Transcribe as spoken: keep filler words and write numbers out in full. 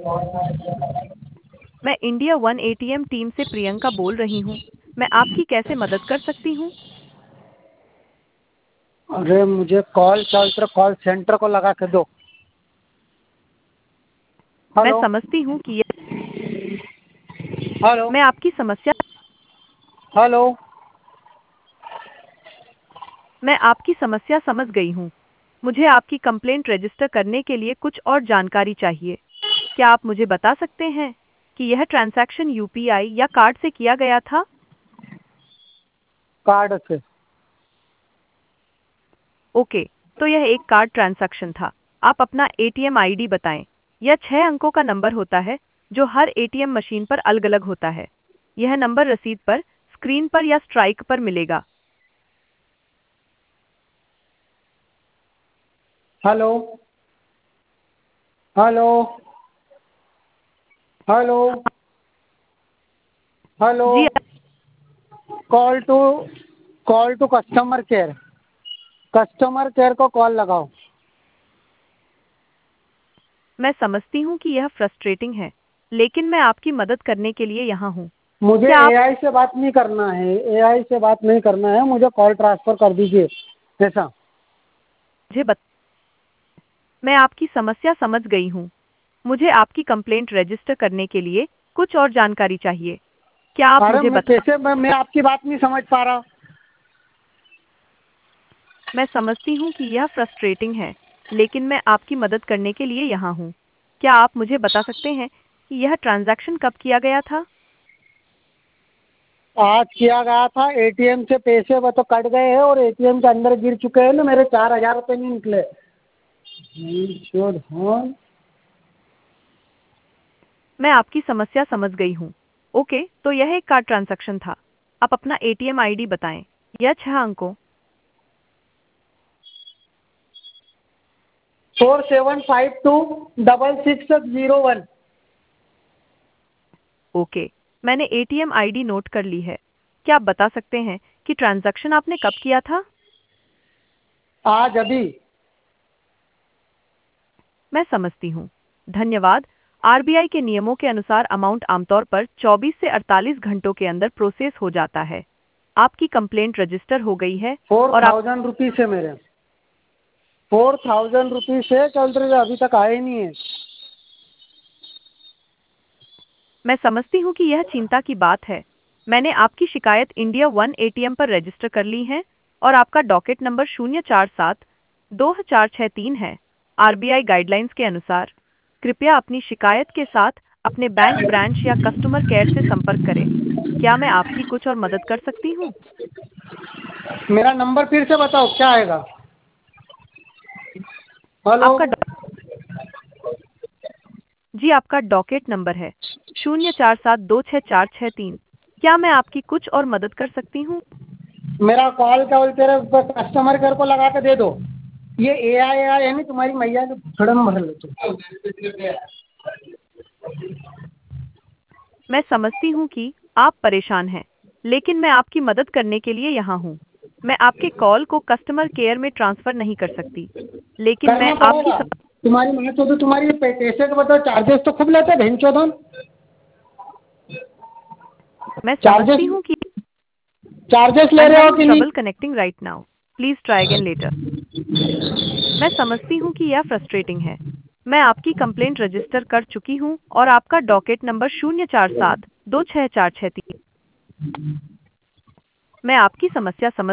मैं India one ATM team से प्रियंका बोल रही हूँ। मैं आपकी कैसे मदद कर सकती हूँ? अरे मुझे कॉल चल रहा, कॉल सेंटर को लगा के दो। मैं हेलो समझती हूँ कि यह हेलो मैं आपकी समस्या हेलो। मैं आपकी समस्या समझ गई हूँ। मुझे आपकी कंप्लेंट रजिस्टर करने के लिए कुछ और जानकारी चाहिए। क्या आप मुझे बता सकते हैं कि यह ट्रांजैक्शन यूपीआई या कार्ड से किया गया था? कार्ड से। ओके, तो यह एक कार्ड ट्रांजैक्शन था। आप अपना एटीएम आईडी बताएं। यह छह अंकों का नंबर होता है जो हर एटीएम मशीन पर अलग-अलग होता है। यह नंबर रसीद पर, स्क्रीन पर या स्ट्राइक पर मिलेगा। Hello hello hello hello. जी, call to call to customer care. Customer care को कॉल लगाओ। मैं समझती हूँ कि यह फ्रस्ट्रेटिंग है, लेकिन मैं आपकी मदद करने के लिए यहाँ हूँ। मुझे क्या आप एआई से बात नहीं करना है, एआई से बात नहीं करना है, मुझे कॉल ट्रांसफर कर दीजिए ऐसा। मुझे बत... मैं आपकी समस्या समझ गई हूँ। मुझे आपकी कंप्लेंट रजिस्टर करने के लिए कुछ और जानकारी चाहिए। क्या आप अरे मुझे मैं बता कैसे मैं, मैं आपकी बात नहीं समझ पा रहा। मैं समझती हूँ कि यह फ्रस्ट्रेटिंग है, लेकिन मैं आपकी मदद करने के लिए यहाँ हूँ। क्या आप मुझे बता सकते हैं कि यह ट्रांजैक्शन कब किया गया था? आज किया गया था। एटीएम से पैसे वो तो कट गए हैं और एटीएम के अंदर गिर चुके हैं ना, मेरे चार हजार रुपये नहीं निकले। हाँ। मैं आपकी समस्या समझ गई हूँ। ओके, तो यह एक कार्ड ट्रांजैक्शन था। आप अपना एटीएम आईडी बताएं। यह छह अंकों four seven five two double six zero one. Okay, मैंने एटीएम आईडी नोट कर ली है। क्या आप बता सकते हैं कि ट्रांजैक्शन आपने कब किया था? आज अभी। मैं समझती हूँ। धन्यवाद। आरबीआई के नियमों के अनुसार अमाउंट आमतौर पर चौबीस से अड़तालीस घंटों के अंदर प्रोसेस हो जाता है। आपकी कंप्लेंट रजिस्टर हो गई है फोर और आप थाउजेंड रुपीज़ है मेरे। फोर थाउजेंड रुपीज़ से चल रहे, अभी तक आए नहीं है। मैं समझती हूँ कि यह चिंता की बात है। मैंने आपकी शिकायत इंडिया वन एटीएम पर रजिस्टर कर ली है और आपका डॉकेट नंबर शून्य चार सात दो चार छः तीन है। आरबीआई गाइडलाइंस के अनुसार कृपया अपनी शिकायत के साथ अपने बैंक ब्रांच या कस्टमर केयर से संपर्क करें। क्या मैं आपकी कुछ और मदद कर सकती हूँ? मेरा नंबर फिर से बताओ, क्या आएगा? हेलो। आपका डॉ- जी, आपका डॉकेट नंबर है शून्य चार सात दो छः चार छः तीन। क्या मैं आपकी कुछ और मदद कर सकती हूँ? मेरा कॉल क्या बोलते रहे, कस्टमर केयर को लगा के दे दो। ये ए आई ए आई है नहीं, तुम्हारी मैया के खड़म भर लो तुम। मैं समझती हूँ कि आप परेशान हैं, लेकिन मैं आपकी मदद करने के लिए यहाँ हूँ। मैं आपके कॉल को कस्टमर केयर में ट्रांसफ़र नहीं कर सकती, लेकिन मैं करना आपकी पड़ेगा। सम... तुम्हारी माँ चौधरी, तुम्हारी पै- पैसे के बताओ, चार्जेस तो खूब लेते हैं बहन चौधन। मैं चार्जेस समझती हूँ कि चार्जेस आई ले एम रहे हो हैविंग कि नहीं? Trouble connecting right now. Please try again later. मैं समझती हूँ कि यह फ्रस्ट्रेटिंग है। मैं आपकी कंप्लेंट रजिस्टर कर चुकी हूँ और आपका डॉकेट नंबर शून्य चार सात दो छः चार छः तीन। मैं आपकी समस्या समझ